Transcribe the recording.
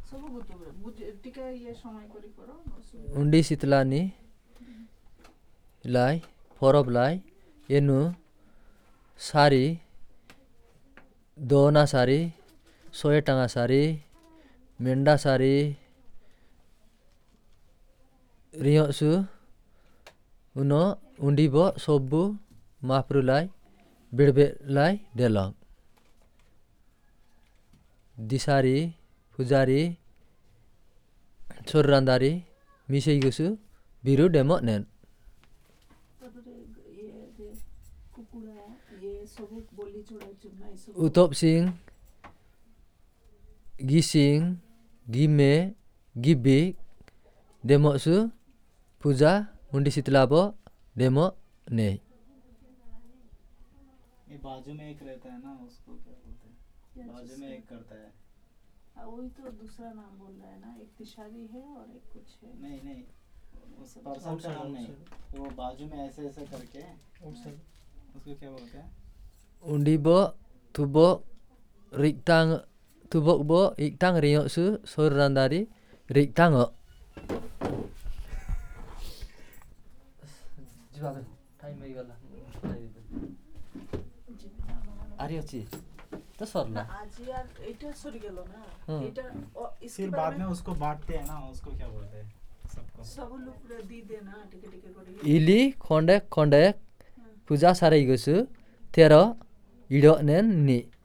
ସବୁ ବୁଝ ଟିକେ ଇଏ ସମୟ କରି କର उन्डी शीतलानी लाई फरब लाई एनु सारी दोना सारी सोए टांगा सारी मेंढा सारी रियोसु उनो उन्डी बो सोबु मापरू लाई बिड़बे लाई डेलंग दिसारी पुजारी छोररांदारी मिसे गुसु बिरु डेमो नेन उतोप सिंह गिसिंग गिमे गिबी डेमो सु पूजा उन्डी शीतलाबो डेमो ने ये बाजू में एक रहता है ना उसको क्या बोलते हैं बाजू में एक करता है वही तो दूसरा नाम बोल रहा है ना एक तिशारी है और एक कुछ है नहीं उस पर्सन का नाम नहीं वो बाजू में ऐसे ऐसे करके उसको क्या बोलते हैं उन्डी बो तुबो रिक्तांग तुबो बो इक्तांग रियो सु छोररांदारी रिक्तांग आरी अछि तो सरला आज यार এটা সরি গেল না এটা इसके फिर बाद में उसको बांटते हैं ना उसको क्या बोलते हैं सबको सब लोग दी देना टिके टिके করে इली खंडे खंडे पूजा सारै गसु 13 इडो नेन नि